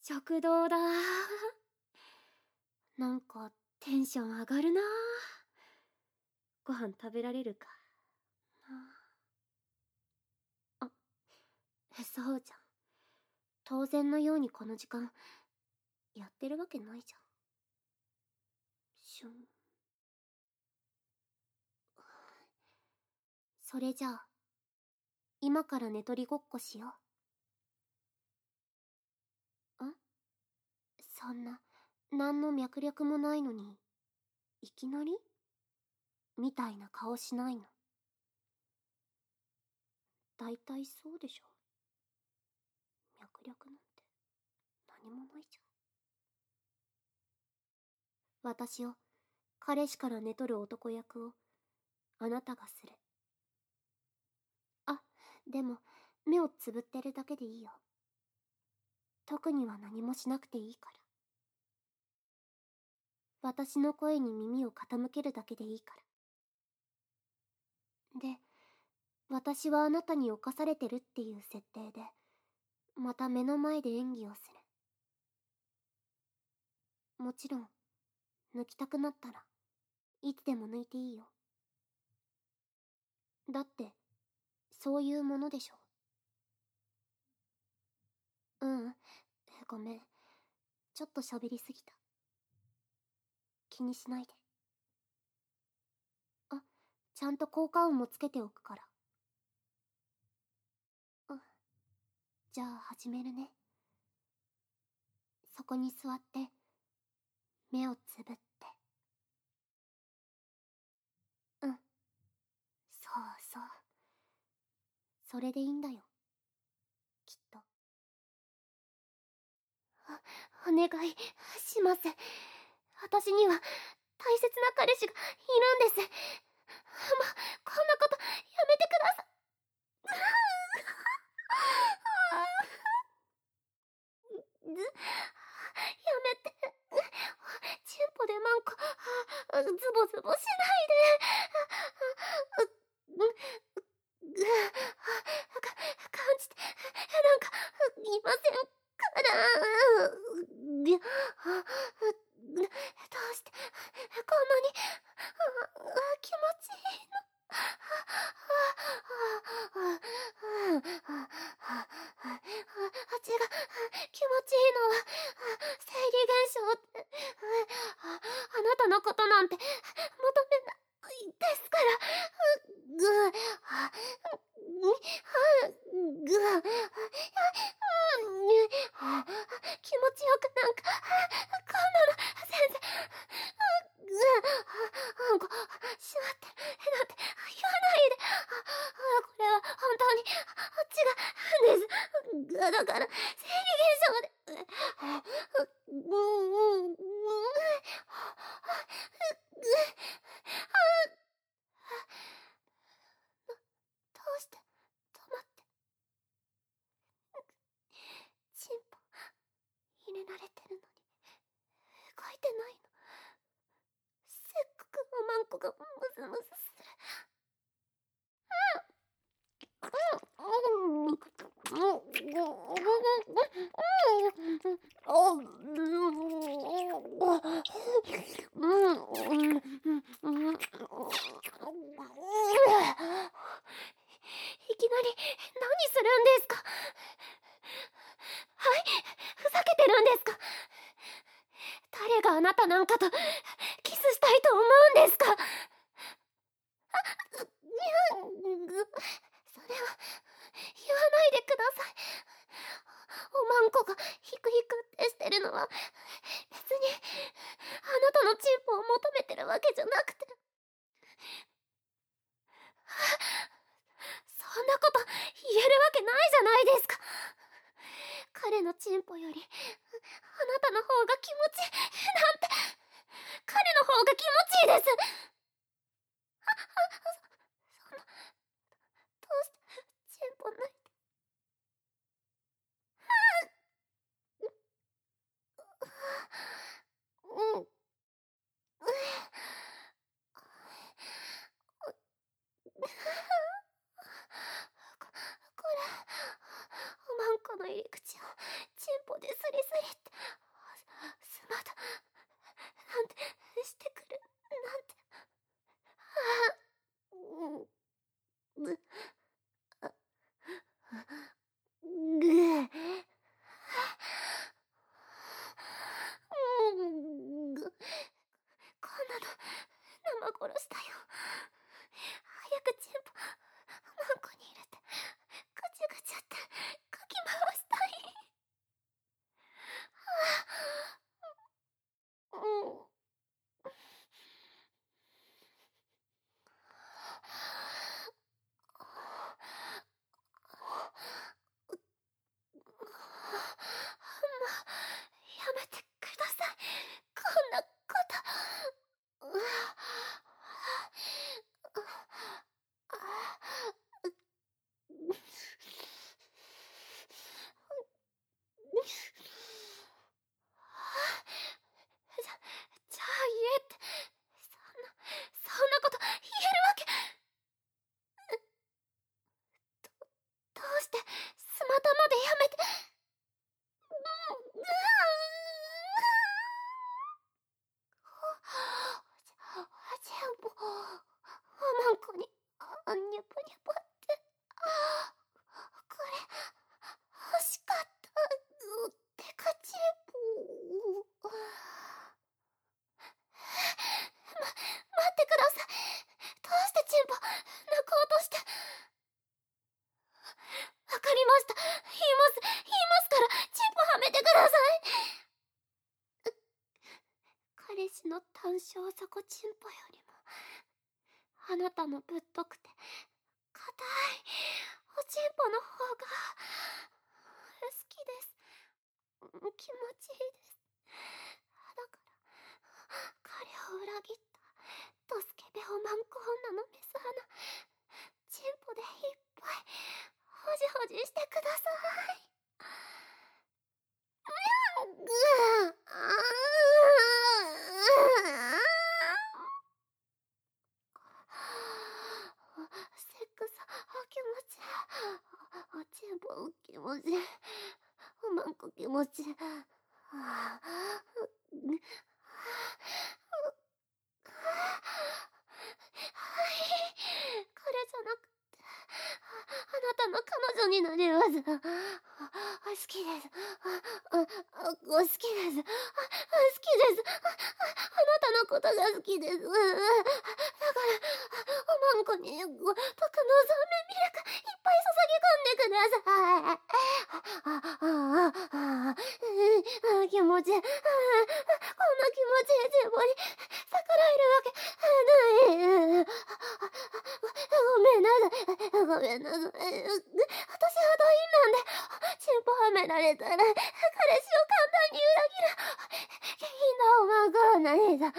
食堂だ。なんかテンション上がるな。ご飯食べられるか。あ、そうじゃん。当然のようにこの時間やってるわけないじゃん。しゅん。それじゃあ今から寝取りごっこしよう。そんな何の脈略もないのにいきなりみたいな顔しないの。だいたいそうでしょ。脈略なんて何もないじゃん。私を彼氏から寝取る男役をあなたがする。あ、でも目をつぶってるだけでいいよ。特には何もしなくていいから。私の声に耳を傾けるだけでいいから。で、私はあなたに侵されてるっていう設定でまた目の前で演技をする。もちろん抜きたくなったらいつでも抜いていいよ。だってそういうものでしょ。ごめん、ちょっと喋りすぎた。気にしないで。ちゃんと効果音もつけておくから。じゃあ始めるね。そこに座って目をつぶって。そうそう、それでいいんだよ、きっと。お願いします。私には大切な彼氏がいるんです。こんなことやめてください。やめて。チンポでマンコズボズボしないで。感じてなんかいませんから。どうしてこんなに気持ちいいの。あっちが気持ちいいのは生理現象ってあなたのことなんて求めないですから。気持ちよくなんかこんなの全然しまってなんて言わないで。これは本当に違うんです。だから生理現象で。どうして止まってチンポ入れられてるのに動いてないの。せっかくおまんこがムズムズする。いきなり何するんですか。はい、ふざけてるんですか。誰があなたなんかとキスしたいと思うんですか。それは言わないでください。おまんこがヒクヒクってしてるのは別にあなたのチンポを求めてるわけじゃなくて。そんなこと言えるわけないじゃないですか。彼のチンポよりあなたの方が気持ちいいなんて。彼の方が気持ちいいです。そんな、どうしてチンポ抜いて。これおまんこの入り口をチンポでスリスリっての単小底チンポよりもあなたのぶっとくて硬いおちんぽの方が好きです。気持ちいいです。だから彼を裏切ったドスケベおまんこ女のメス穴、チンポでいっぱいほじほじしてください。ぐーセックス気持ちいい。おちんぽ気持ちいい。おまんこ気持ちいい。はい、彼じゃなくてあなたの彼女になります。好きです。好きです。好きです。あなたのことが好きです。だからおまんこに僕の顔面ミルクいっぱい注ぎ込んでください。気持ちいい。こんな気持ちいいチンポに逆らえるわけない。ごめんなさい。ごめんなさい。私はドインなんで、チンポはめられたら、彼氏を簡単に裏切る。下品なおまんこは何だ。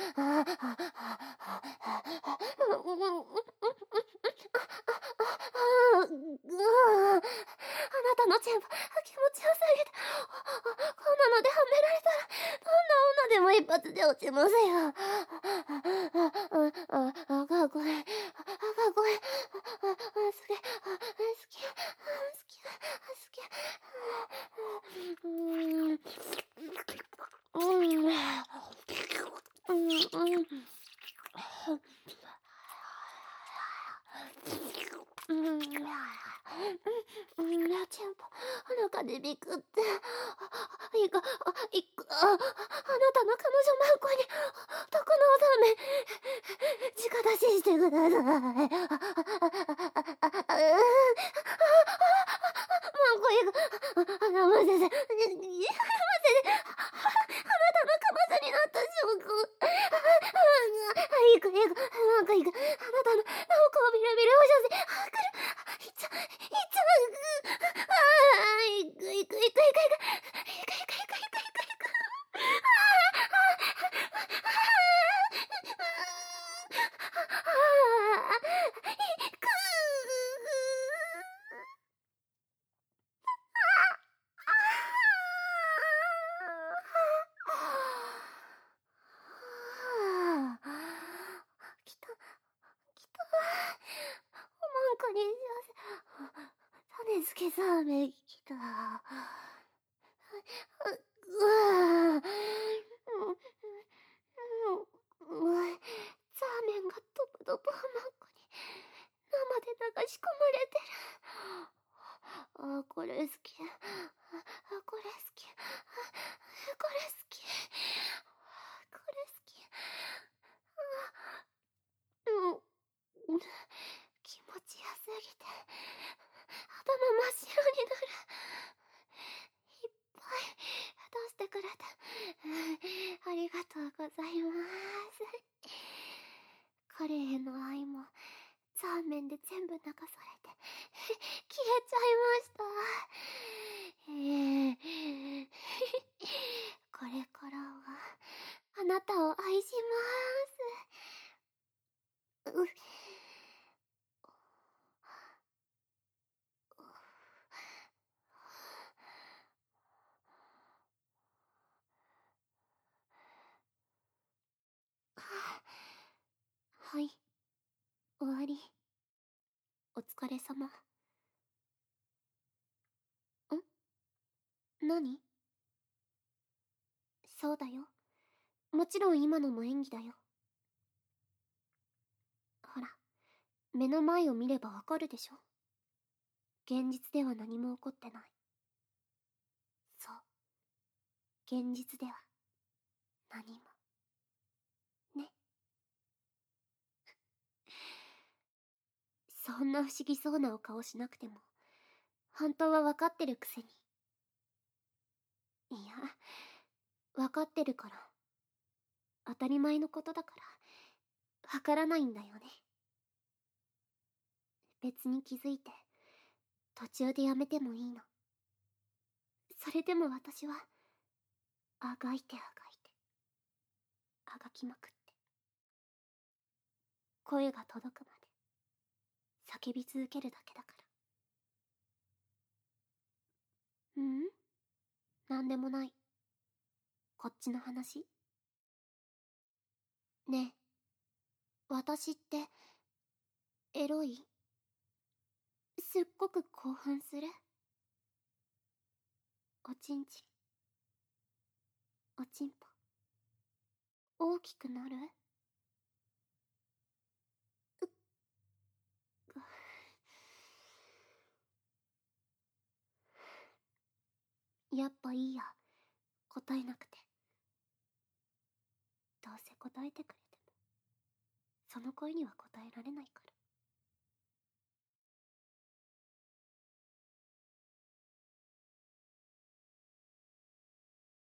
あなたのチンポ、気持ちよすぎて、こんなのではめられたら、どんな女でも一発で落ちますよ。かっこいい。かっこいい。好き。好き。チンポ、中でビクって。あなたの彼女マンコに、毒のおため、直出ししてください。マンコいく。ませて。あなたの彼女になった証拠。いく。なんかいく。あなたの、こうビルビルおしゃせ。来る。いっちゃう。いく。来た。おまんこに種付けザーメン来た。ザーメンがドブドブおまんこに生で流し込まれてる。これ好き。これ好き。気持ちよすぎて頭真っ白になる。いっぱい出してくれてありがとうございます。彼への愛もザーメンで全部流されて消えちゃいました。これからはあなたを愛します。はい、終わり。お疲れ様。何？そうだよ。もちろん今のも演技だよ。ほら、目の前を見ればわかるでしょ。現実では何も起こってない。そう。現実では何も。ね。そんな不思議そうなお顔しなくても、本当はわかってるくせに。いや、わかってるから。 当たり前のことだからわからないんだよね。別に気づいて途中でやめてもいいの。それでも私はあがいてあがきまくって声が届くまで叫び続けるだけだから。なんでもない。こっちの話。ねえ、私ってエロい？すっごく興奮する？おちんちん、おちんぽ大きくなる？やっぱいいや、答えなくて。どうせ答えてくれてもその声には答えられないから。